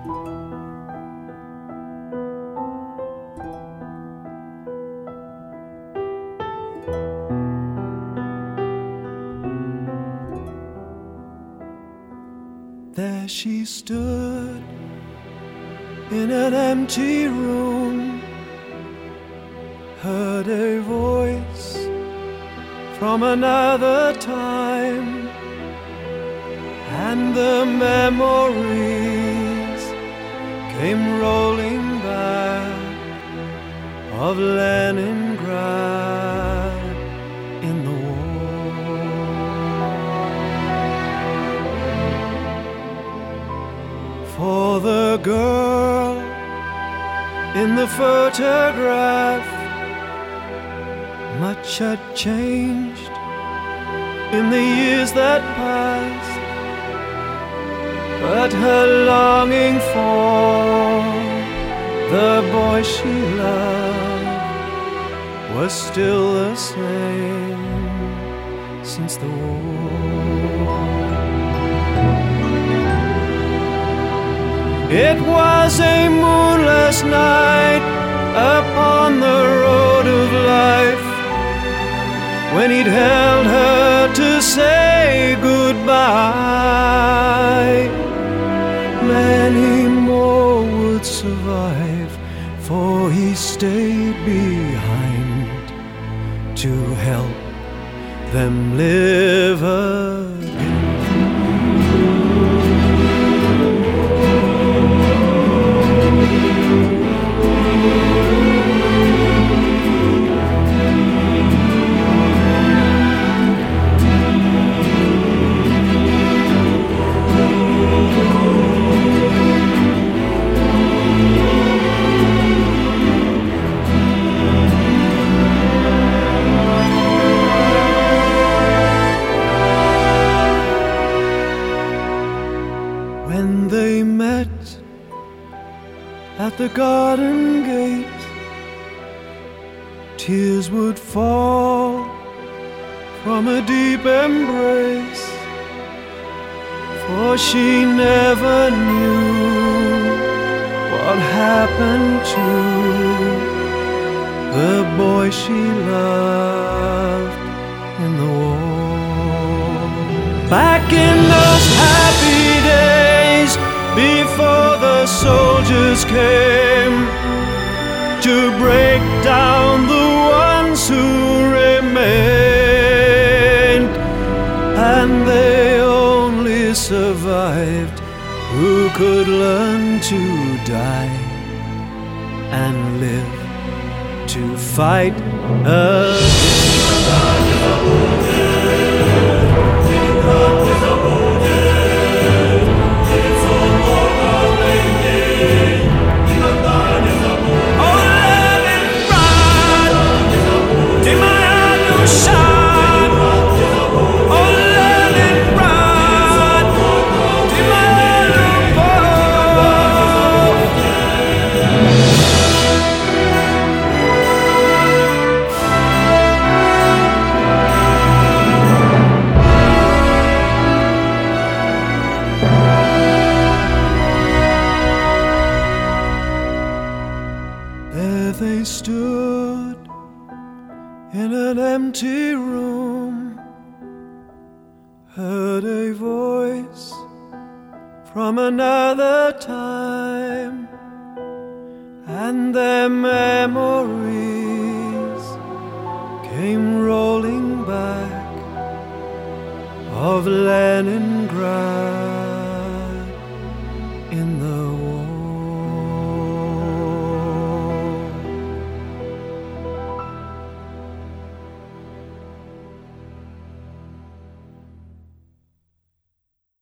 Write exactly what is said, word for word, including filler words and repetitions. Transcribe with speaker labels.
Speaker 1: There she stood in an empty room, heard a voice from another time, and the memories came rolling back of Leningrad in the war. For the girl in the photograph, much had changed in the years that passed, but her longing for the boy she loved was still the same since the war. It was a moonless night upon the road of life, when he'd held her to say goodbye. Many more would survive, for he stayed behind to help them live again. When they met at the garden gate, tears would fall from a deep embrace, for she never knew what happened to the boy she loved in the war. Back in those happy days, before the soldiers came to break down the ones who remained, and they only survived who could learn to die and live to fight again. There they stood in an empty room, heard a voice from another time, and their memories came rolling back of Leningrad in the war.